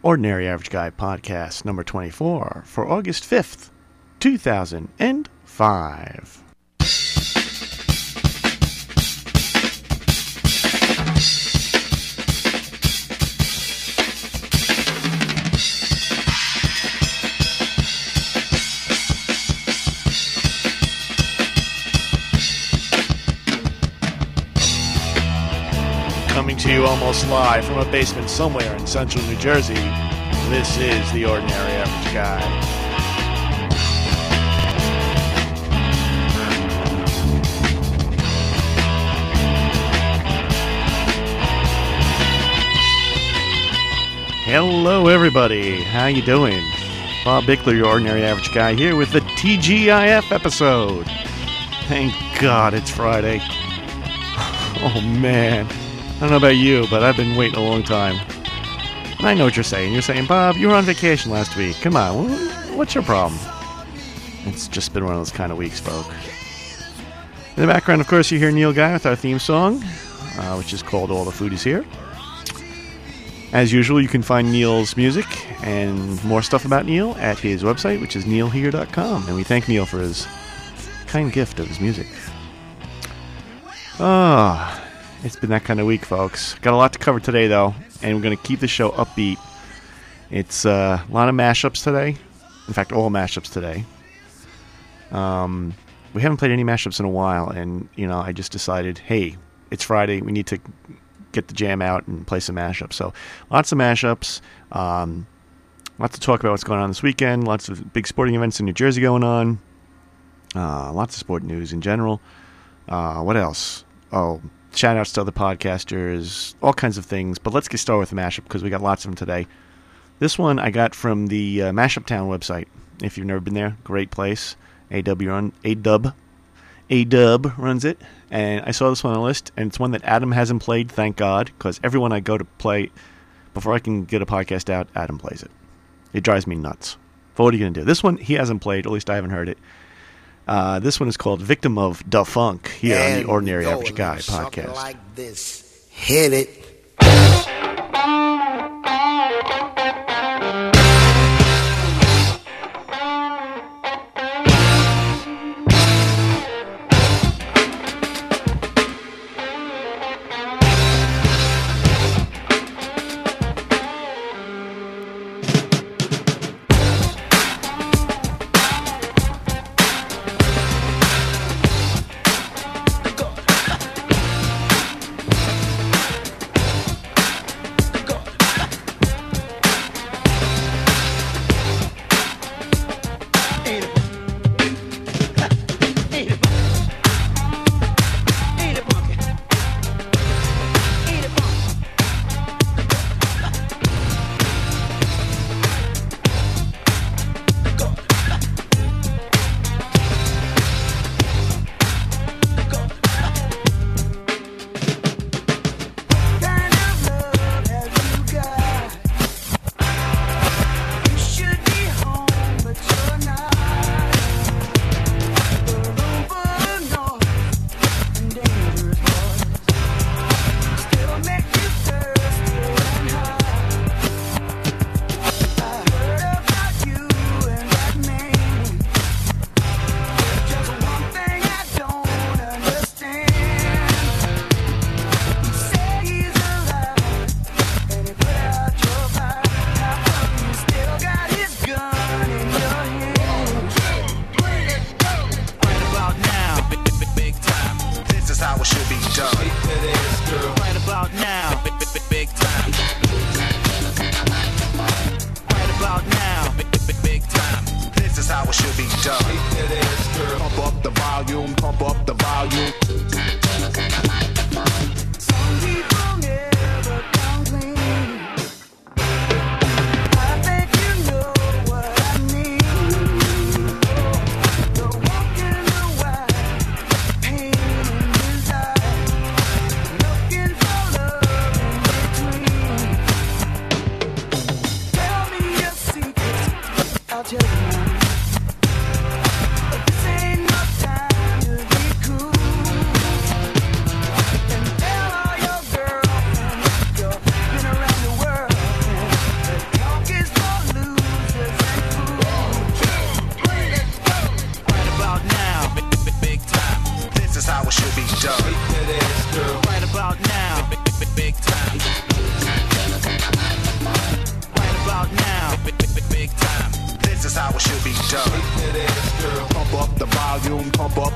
Ordinary Average Guy podcast number 24 for August 5th, 2005. Coming to you almost live from a basement somewhere in central New Jersey, this is the Ordinary Average Guy. Hello everybody, how you doing? Bob Bickler, your Ordinary Average Guy, here with the TGIF episode. Thank God it's Friday. Oh man. I don't know about you, but I've been waiting a long time. And I know what you're saying. You're saying, Bob, you were on vacation last week. Come on, what's your problem? It's just been one of those kind of weeks, folk. In the background, of course, you hear Neil Guy with our theme song, which is called All the Food Is Here. As usual, you can find Neil's music and more stuff about Neil at his website, which is neilhere.com. And we thank Neil for his kind gift of his music. It's been that kind of week, folks. Got a lot to cover today, though, and we're going to keep the show upbeat. It's a lot of mashups today. In fact, all mashups today. We haven't played any mashups in a while, and, I just decided, hey, it's Friday. We need to get the jam out and play some mashups. So, lots of mashups. Lots to talk about what's going on this weekend. Lots of big sporting events in New Jersey going on. Lots of sport news in general. What else? Shout-outs to other podcasters, all kinds of things. But let's get started with the mashup because we got lots of them today. This one I got from the Mashup Town website. If you've never been there, great place. A-Dub runs it. And I saw this one on the list, and it's one that Adam hasn't played, thank God, because everyone I go to play, before I can get a podcast out, Adam plays it. It drives me nuts. But what are you going to do? This one he hasn't played, or at least I haven't heard it. This one is called Victim of Da Funk here on the Ordinary Average Guy podcast. Like this. Hit it.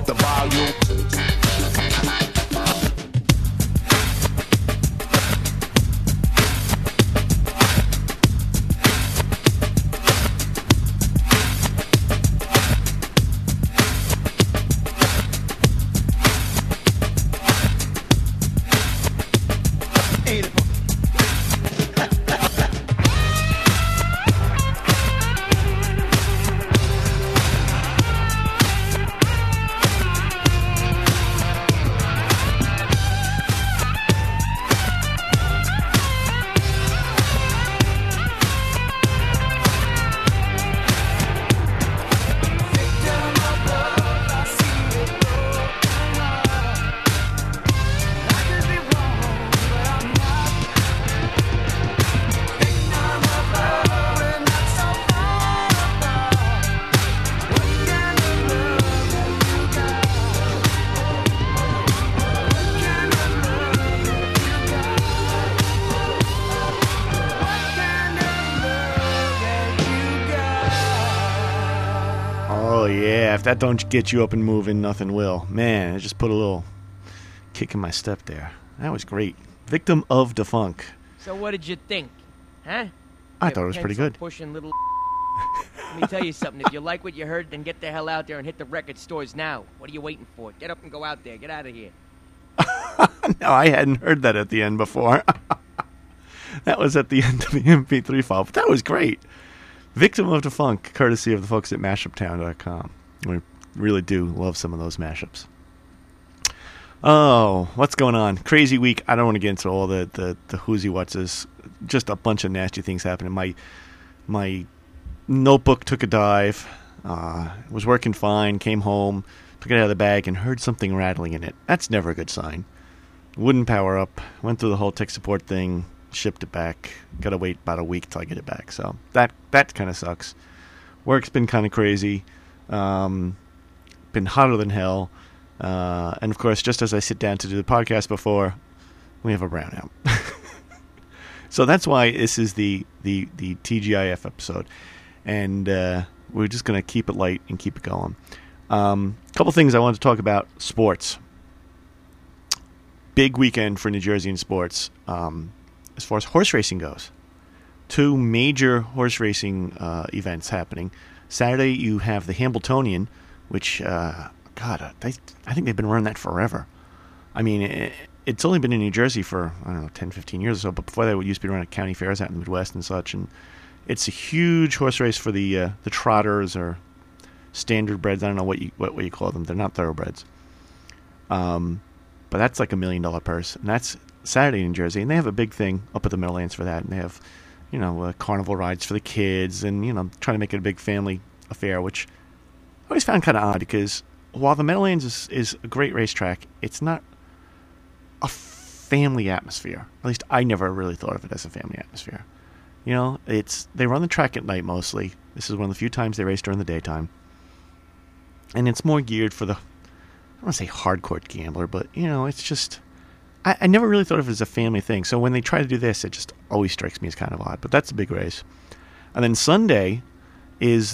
the volume. If that don't get you up and moving, nothing will. Man, I just put a little kick in my step there. That was great. Victim of the Funk. So what did you think? Huh? I thought it was pretty good. Pushing little Let me tell you something. If you like what you heard, then get the hell out there and hit the record stores now. What are you waiting for? Get up and go out there. Get out of here. No, I hadn't heard that at the end before. That was at the end of the MP3 file, but that was great. Victim of the Funk, courtesy of the folks at MashupTown.com. We really do love some of those mashups. Oh, what's going on? Crazy week. I don't want to get into all the whoozy whatses. Just a bunch of nasty things happening. My notebook took a dive. Was working fine. Came home, took it out of the bag, and heard something rattling in it. That's never a good sign. Wouldn't power up. Went through the whole tech support thing. Shipped it back. Got to wait about a week till I get it back. So that kind of sucks. Work's been kind of crazy. Been hotter than hell. And of course, just as I sit down to do the podcast before, we have a brownout. So that's why this is the TGIF episode. And we're just going to keep it light and keep it going. Couple things I wanted to talk about. Sports. Big weekend for New Jersey in sports. As far as horse racing goes. Two major horse racing events happening. Saturday, you have the Hambletonian, which, I think they've been running that forever. I mean, it's only been in New Jersey for, 10, 15 years or so, but before that, it used to be running at county fairs out in the Midwest and such, and it's a huge horse race for the trotters or standard breds. I don't know what you call them. They're not thoroughbreds. But that's like $1 million purse, and that's Saturday in New Jersey, and they have a big thing up at the Meadowlands for that, and they have, carnival rides for the kids, and, trying to make it a big family affair, which I always found kind of odd, because while the Meadowlands is a great racetrack, it's not a family atmosphere. At least I never really thought of it as a family atmosphere. They run the track at night mostly. This is one of the few times they race during the daytime. And it's more geared for the, I don't want to say hardcore gambler, but, it's just, I never really thought of it as a family thing. So when they try to do this, it just always strikes me as kind of odd. But that's a big race. And then Sunday is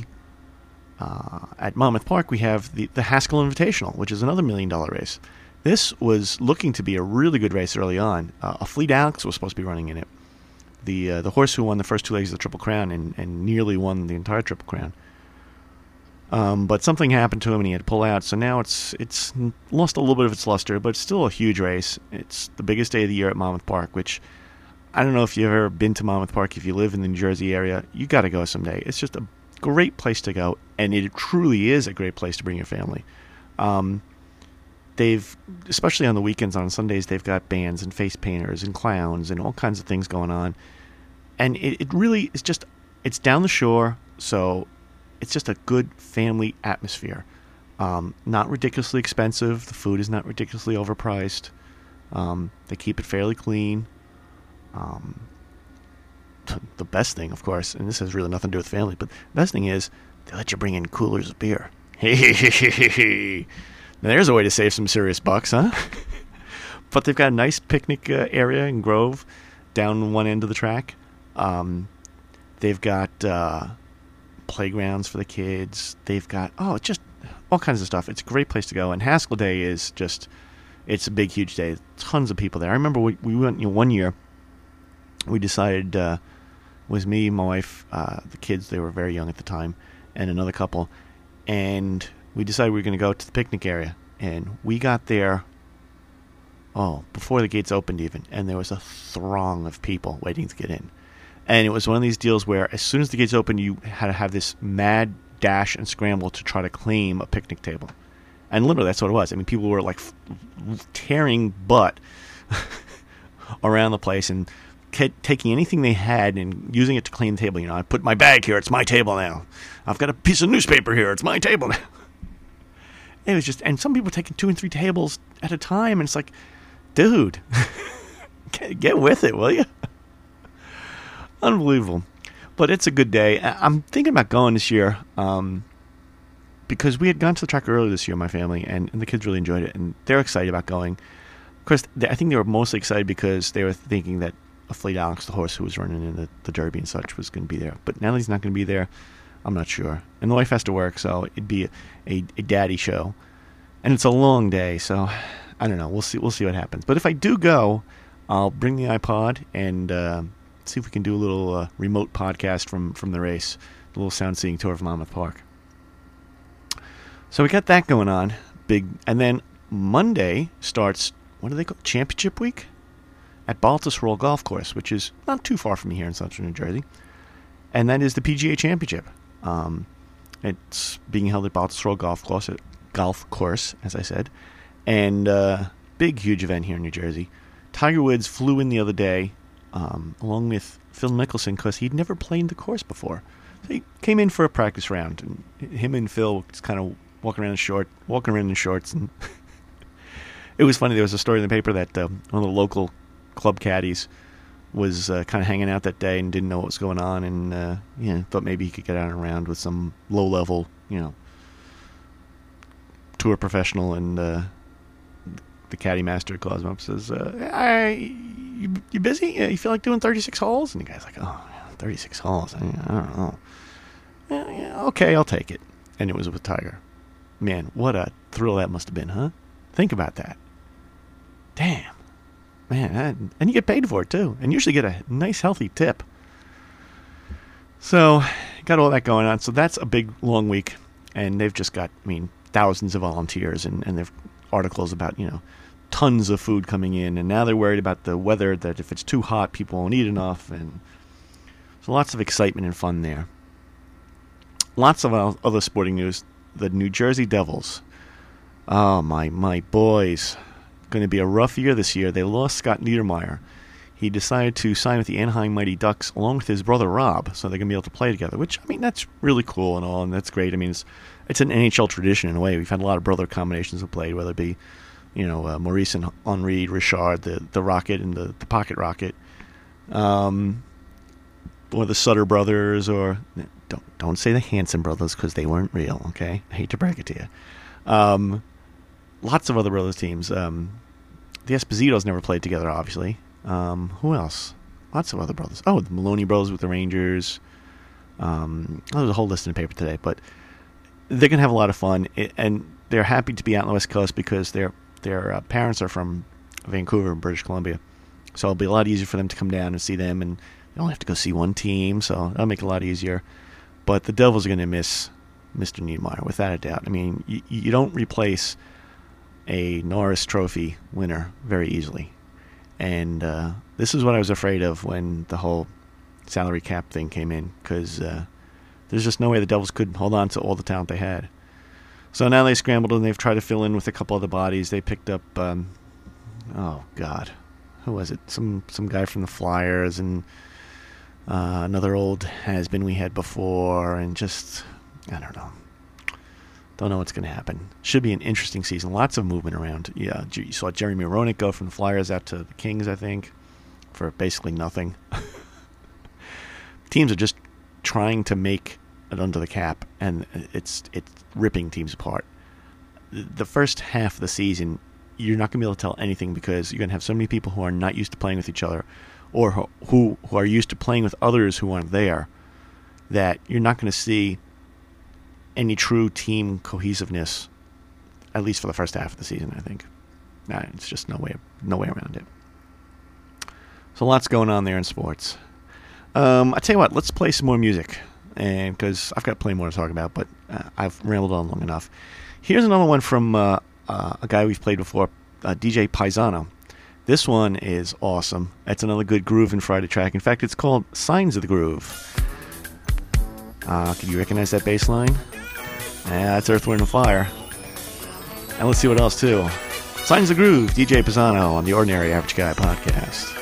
at Monmouth Park, we have the Haskell Invitational, which is another $1 million race. This was looking to be a really good race early on. A Fleet Alex was supposed to be running in it. The horse who won the first two legs of the Triple Crown and nearly won the entire Triple Crown. But something happened to him and he had to pull out. So now it's lost a little bit of its luster, but it's still a huge race. It's the biggest day of the year at Monmouth Park, which I don't know if you've ever been to Monmouth Park. If you live in the New Jersey area, you got to go someday. It's just a great place to go, and it truly is a great place to bring your family. They've, especially on the weekends, on Sundays, they've got bands and face painters and clowns and all kinds of things going on. And it really is just, it's down the shore, so it's just a good family atmosphere. Not ridiculously expensive. The food is not ridiculously overpriced. They keep it fairly clean. The best thing, of course, and this has really nothing to do with family, but the best thing is they let you bring in coolers of beer. Now, there's a way to save some serious bucks, huh? But they've got a nice picnic area and grove down one end of the track. They've got playgrounds for the kids. They've got, just all kinds of stuff. It's a great place to go. And Haskell Day is just, it's a big, huge day. Tons of people there. I remember we went, one year, we decided, was me, my wife, the kids, they were very young at the time, and another couple, and we decided we were going to go to the picnic area. And we got there, before the gates opened even, and there was a throng of people waiting to get in. And it was one of these deals where as soon as the gates opened, you had to have this mad dash and scramble to try to claim a picnic table. And literally, that's what it was. I mean, people were like tearing butt around the place and taking anything they had and using it to claim the table. You know, I put my bag here, it's my table now. I've got a piece of newspaper here, it's my table now. It was just, and some people were taking 2 and 3 tables at a time, and it's like, dude, get with it, will you? Unbelievable. But it's a good day. I'm thinking about going this year because we had gone to the track earlier this year, my family, and the kids really enjoyed it, and they're excited about going. Of course, I think they were mostly excited because they were thinking that Fleet Alex, the horse who was running in the Derby and such, was going to be there. But now that he's not going to be there, I'm not sure. And the wife has to work, so it'd be a daddy show. And it's a long day, so I don't know. We'll see what happens. But if I do go, I'll bring the iPod and see if we can do a little remote podcast from the race, a little sound-seeing tour of Monmouth Park. So we got that going on, big. And then Monday starts, what do they call it? Championship Week at Baltusrol Golf Course, which is not too far from me here in central New Jersey. And that is the PGA Championship. It's being held at Baltusrol Golf Course, as I said. And big, huge event here in New Jersey. Tiger Woods flew in the other day, along with Phil Mickelson, because he'd never played the course before. So he came in for a practice round, and him and Phil just kind of walking around in shorts. And it was funny. There was a story in the paper that one of the local club caddies was kind of hanging out that day and didn't know what was going on, and thought maybe he could get out and around with some low-level, tour professional, and the caddy master calls him up and says, you busy? You feel like doing 36 holes? And the guy's like, 36 holes? I don't know. Yeah, okay, I'll take it. And it was with Tiger. Man, what a thrill that must have been, huh? Think about that. Damn. Man, and you get paid for it, too. And usually get a nice, healthy tip. So, got all that going on. So that's a big, long week. And they've just got, thousands of volunteers. And they've articles about, tons of food coming in. And now they're worried about the weather, that if it's too hot, people won't eat enough. And so lots of excitement and fun there. Lots of other sporting news. The New Jersey Devils. Oh, my boys. Going to be a rough year this year. They lost Scott Niedermayer. He decided to sign with the Anaheim Mighty Ducks along with his brother Rob, so they're going to be able to play together, which, that's really cool and all, and that's great. It's an NHL tradition in a way. We've had a lot of brother combinations have played, whether it be, Maurice and Henri Richard, the Rocket and the Pocket Rocket, or the Sutter brothers, or don't say the Hanson brothers because they weren't real, okay? I hate to break it to you. Lots of other brothers teams. The Espositos never played together, obviously. Who else? Lots of other brothers. Oh, the Maloney brothers with the Rangers. There's a whole list in the paper today, but they're going to have a lot of fun, and they're happy to be out on the West Coast because their parents are from Vancouver, British Columbia. So it'll be a lot easier for them to come down and see them, and they only have to go see one team, so that'll make it a lot easier. But the Devils are going to miss Mr. Niedermayer, without a doubt. You don't replace a Norris Trophy winner very easily. And this is what I was afraid of when the whole salary cap thing came in, because there's just no way the Devils could hold on to all the talent they had. So now they scrambled and they've tried to fill in with a couple other bodies. They picked up, who was it? Some guy from the Flyers, and another old has-been we had before, and just, I don't know. Don't know what's going to happen. Should be an interesting season. Lots of movement around. Yeah, you saw Jeremy Roenick go from the Flyers out to the Kings, I think, for basically nothing. Teams are just trying to make it under the cap, and it's ripping teams apart. The first half of the season, you're not going to be able to tell anything because you're going to have so many people who are not used to playing with each other, or who are used to playing with others who aren't there, that you're not going to see any true team cohesiveness, at least for the first half of the season, I think. Nah, it's just no way around it. So lots going on there in sports. I tell you what, let's play some more music, and because I've got plenty more to talk about, but I've rambled on long enough. Here's another one from a guy we've played before, DJ Paisano. This one is awesome. It's another good Groove and Friday track. In fact, it's called Signs of the Groove. Can you recognize that bass line? Yeah, that's Earth, Wind & Fire. And let's see what else, too. Signs of the Groove, DJ Paisano on the Ordinary Average Guy podcast.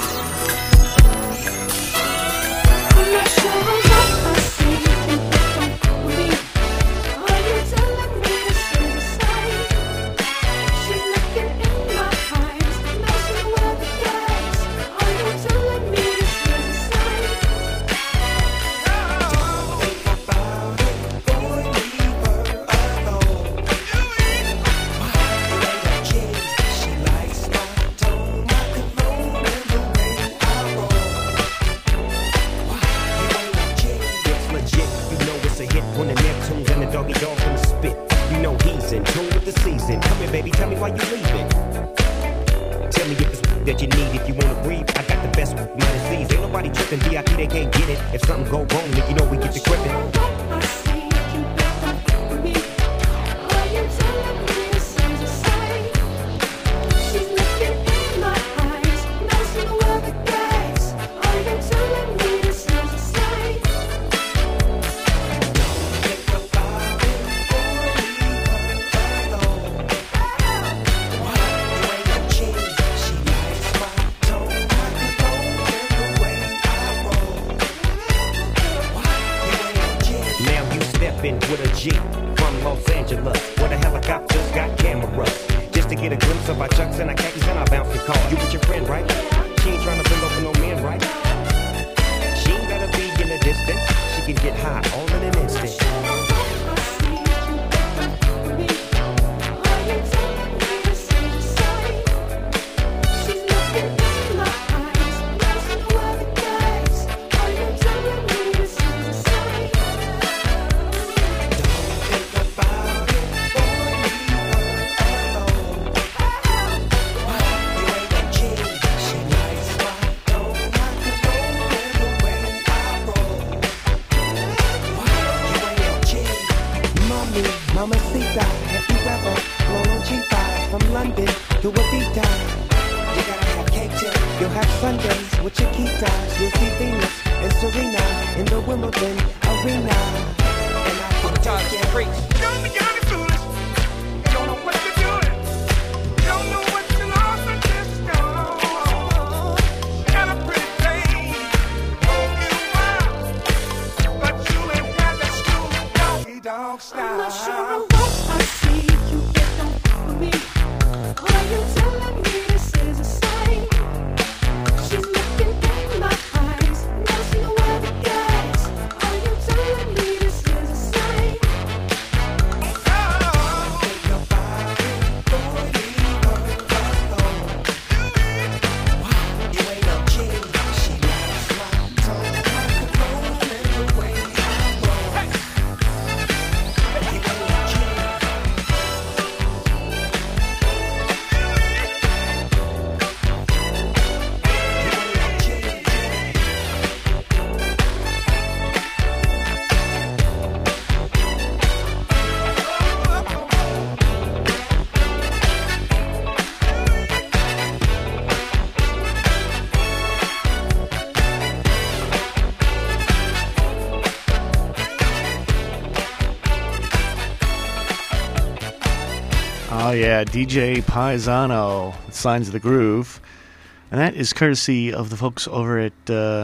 Oh, yeah, DJ Paisano, Signs of the Groove. And that is courtesy of the folks over at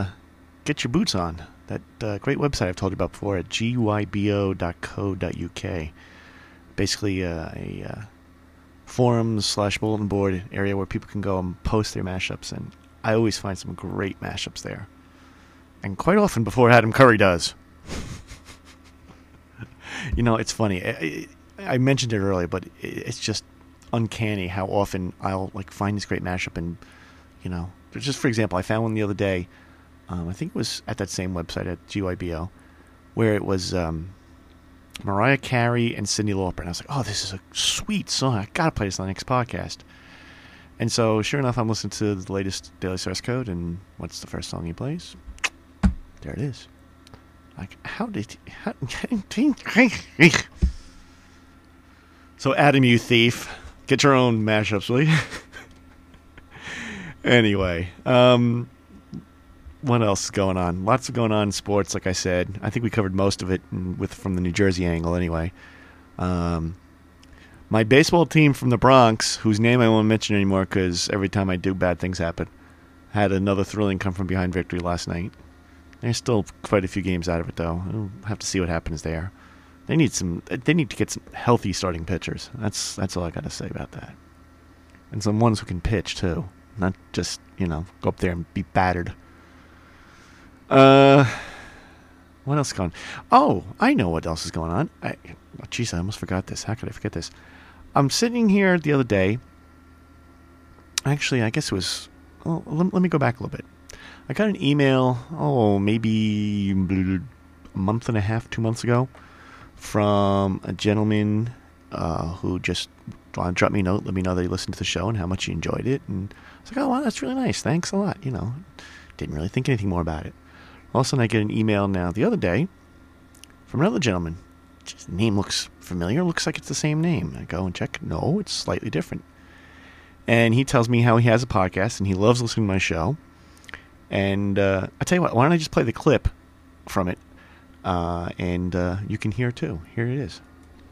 Get Your Boots On, that great website I've told you about before at gybo.co.uk. Basically a forums/bulletin board area where people can go and post their mashups, and I always find some great mashups there. And quite often before Adam Curry does. You know, it's funny. I mentioned it earlier, but it's just uncanny how often I'll find this great mashup, and just for example, I found one the other day. I think it was at that same website at GYBO, where it was Mariah Carey and Cyndi Lauper. And I was like, oh, this is a sweet song. I got to play this on the next podcast. And so, sure enough, I'm listening to the latest Daily Source Code, and what's the first song he plays? There it is. Like, So, Adam, you thief, get your own mashups, will you? Anyway, what else is going on? Lots of going on in sports, like I said. I think we covered most of it from the New Jersey angle, anyway. My baseball team from the Bronx, whose name I won't mention anymore because every time I do, bad things happen, had another thrilling come-from-behind victory last night. There's still quite a few games out of it, though. We'll have to see what happens there. They need to get some healthy starting pitchers. That's all I got to say about that. And some ones who can pitch, too. Not just, go up there and be battered. What else is going on? Oh, I know what else is going on. I almost forgot this. How could I forget this? I'm sitting here the other day. Actually, I guess it was... Oh, let me go back a little bit. I got an email, maybe a month and a half, 2 months ago, from a gentleman who just dropped me a note, let me know that he listened to the show and how much he enjoyed it. And I was like, oh, wow, that's really nice. Thanks a lot. Didn't really think anything more about it. All of a sudden, I get an email now the other day from another gentleman. His name looks familiar. Looks like it's the same name. I go and check. No, it's slightly different. And he tells me how he has a podcast and he loves listening to my show. And I tell you what, why don't I just play the clip from it, and you can hear it too. Here it is.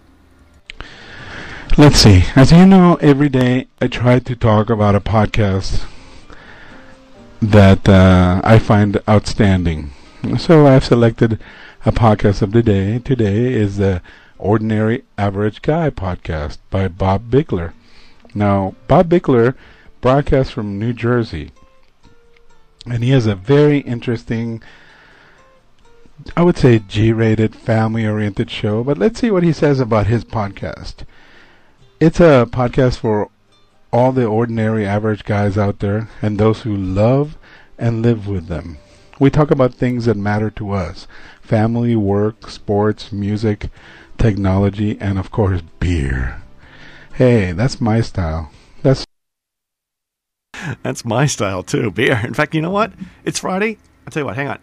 Let's see. As you know, every day I try to talk about a podcast that I find outstanding. So I've selected a podcast of the day. Today is the Ordinary Average Guy podcast by Bob Bigler. Now, Bob Bigler broadcasts from New Jersey, and he has a very interesting, I would say, G-rated, family-oriented show. But let's see what he says about his podcast. It's a podcast for all the ordinary average guys out there and those who love and live with them. We talk about things that matter to us: family, work, sports, music, technology, and of course beer. Hey, that's my style. That's my style too, beer. In fact, you know what? It's Friday. I'll tell you what, hang on.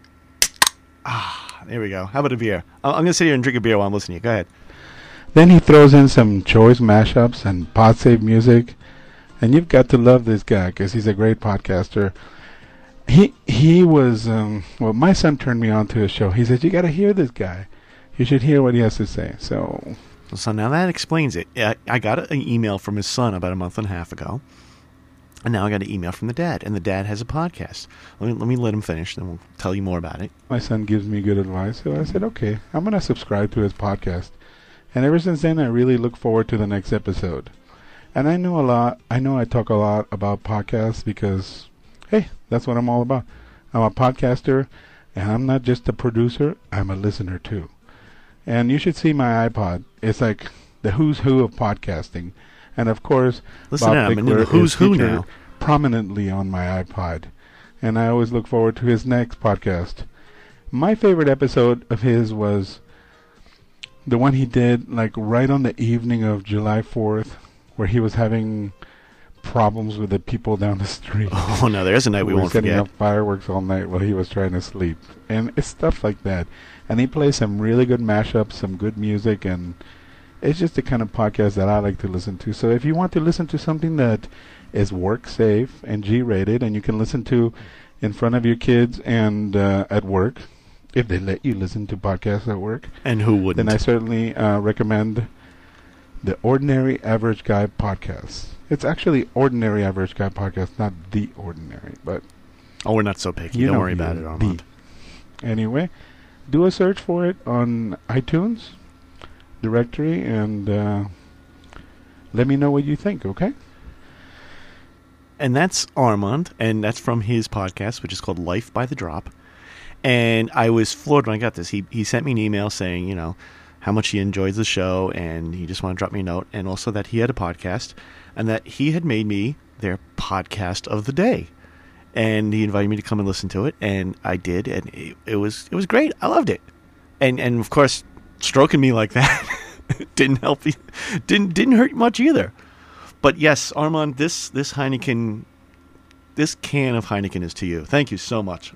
There we go. How about a beer? I'm going to sit here and drink a beer while I'm listening to you. Go ahead. Then he throws in some choice mashups and pod-save music. And you've got to love this guy because he's a great podcaster. He was, my son turned me on to his show. He said, you got to hear this guy. You should hear what he has to say. So now that explains it. I got an email from his son about a month and a half ago. And now I got an email from the dad. And the dad has a podcast. Let me let him finish, then we'll tell you more about it. My son gives me good advice. So I said, okay, I'm going to subscribe to his podcast. And ever since then, I really look forward to the next episode. And I know I talk a lot about podcasts because, hey, that's what I'm all about. I'm a podcaster, and I'm not just a producer, I'm a listener too. And you should see my iPod. It's like the who's who of podcasting. And of course, listen, Bob I'm in the who's who now. Prominently on my iPod. And I always look forward to his next podcast. My favorite episode of his was the one he did like right on the evening of July 4th, where he was having problems with the people down the street. Oh no, there's a night we won't forget. Setting up fireworks all night while he was trying to sleep, and it's stuff like that. And he plays some really good mashups, some good music, and it's just the kind of podcast that I like to listen to. So if you want to listen to something that is work safe and G-rated, and you can listen to in front of your kids and at work, if they let you listen to podcasts at work, and who wouldn't, then I certainly recommend the Ordinary Average Guy podcast. It's actually Ordinary Average Guy podcast, not The Ordinary. But we're not so picky. Don't worry about it, Armand. Anyway, do a search for it on iTunes directory and let me know what you think, okay? And that's Armand, and that's from his podcast, which is called Life by the Drop. And I was floored when I got this. He sent me an email saying, how much he enjoys the show, and he just wanted to drop me a note, and also that he had a podcast, and that he had made me their podcast of the day. And he invited me to come and listen to it, and I did, and it was great. I loved it. And of course, stroking me like that didn't help. Didn't hurt much either. But yes, Armand, this Heineken, this can of Heineken is to you. Thank you so much.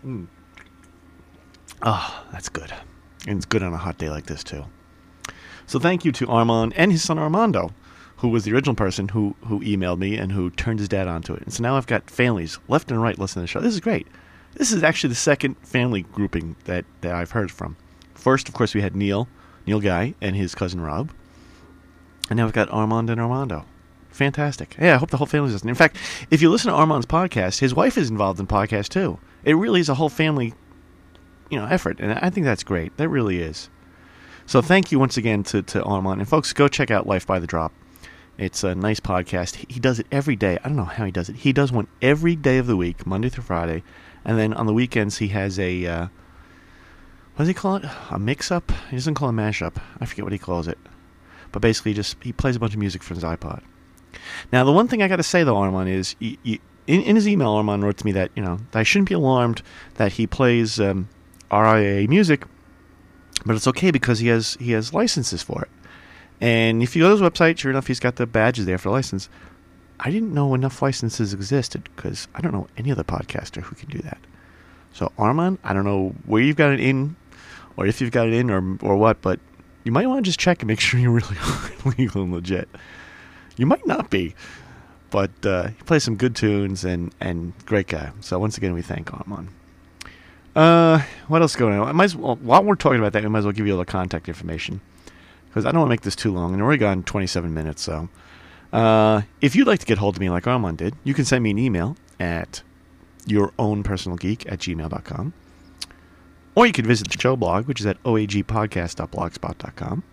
Oh, that's good. And it's good on a hot day like this, too. So thank you to Armand and his son Armando, who was the original person who emailed me and who turned his dad onto it. And so now I've got families left and right listening to the show. This is great. This is actually the second family grouping that I've heard from. First, of course, we had Neil Guy, and his cousin Rob. And now we've got Armand and Armando. Fantastic. Yeah, I hope the whole family's listening. In fact, if you listen to Armand's podcast, his wife is involved in podcasts too. It really is a whole family, effort, and I think that's great. That really is. So thank you once again to Armand. And folks, go check out Life by the Drop. It's a nice podcast. He does it every day. I don't know how he does it. He does one every day of the week, Monday through Friday. And then on the weekends, he has a, what does he call it? A mix-up? He doesn't call it a mash-up. I forget what he calls it. But basically, he plays a bunch of music from his iPod. Now, the one thing I got to say, though, Armand, is in his email, Armand wrote to me that, that I shouldn't be alarmed that he plays RIA music, but it's okay because he has licenses for it. And if you go to his website, sure enough, he's got the badges there for license. I didn't know enough licenses existed because I don't know any other podcaster who can do that. So, Armand, I don't know where you've got it in, or if you've got it in, or what, but you might want to just check and make sure you're really legal and legit. You might not be, but he plays some good tunes and great guy. So once again, we thank Armand. What else is going on? While we're talking about that, we might as well give you all the contact information because I don't want to make this too long, and we're already gone 27 minutes. So if you'd like to get hold of me like Armand did, you can send me an email at yourownpersonalgeek@gmail.com. Or you can visit the show blog, which is at oagpodcast.blogspot.com.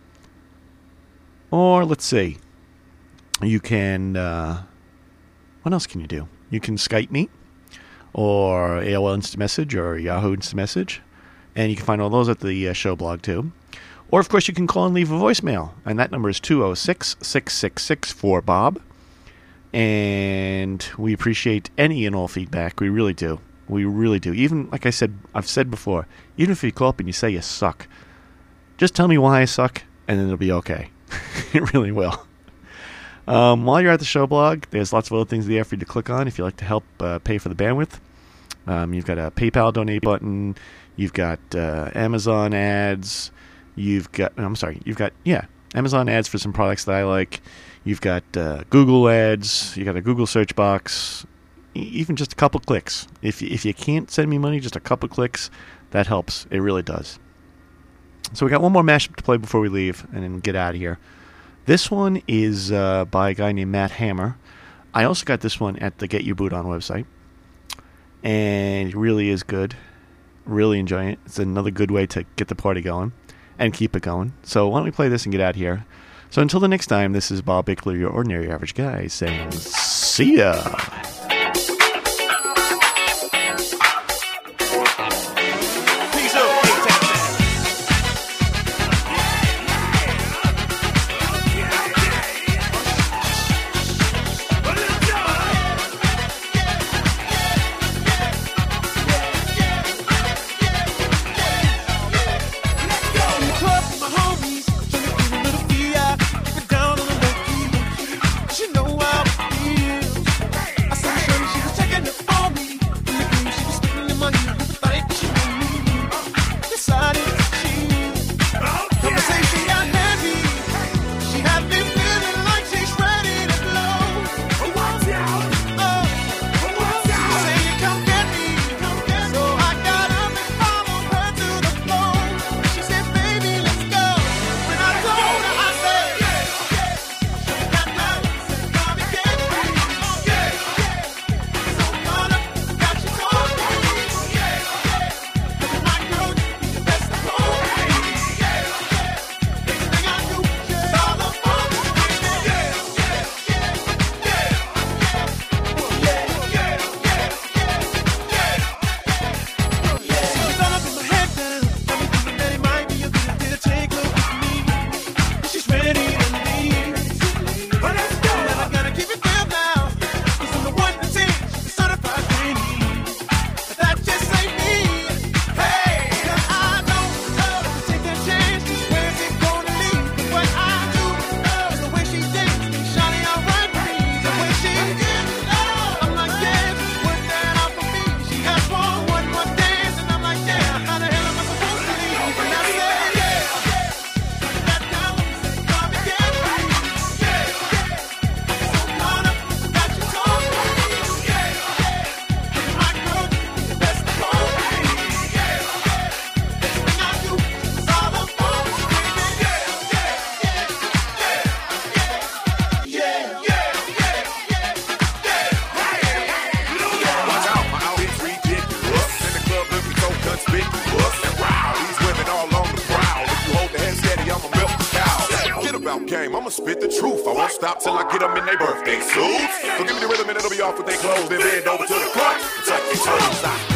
Or, let's see, you can, what else can you do? You can Skype me, or AOL Instant Message, or Yahoo Instant Message. And you can find all those at the show blog, too. Or, of course, you can call and leave a voicemail. And that number is 206-666-4BOB. And we appreciate any and all feedback. We really do. We really do. Even, like I've said before, even if you call up and you say you suck, just tell me why I suck, and then it'll be okay. It really will. While you're at the show blog, there's lots of other things there for you to click on if you'd like to help pay for the bandwidth. You've got a PayPal donate button. You've got Amazon ads. You've got Amazon ads for some products that I like. You've got Google ads. You've got a Google search box. Even just a couple clicks. If you can't send me money, just a couple clicks, that helps. It really does. So we got one more mashup to play before we leave and then get out of here. This one is by a guy named Matt Hammer. I also got this one at the Get Your Boot On website. And it really is good. Really enjoying it. It's another good way to get the party going and keep it going. So why don't we play this and get out of here. So until the next time, this is Bob Bickler, your ordinary average guy, saying see ya. I said I'ma spit the truth. I won't stop till I get them in their birthday suits. So give me the rhythm and it'll be off with their clothes. Then bend over to the front and tuck your toes out.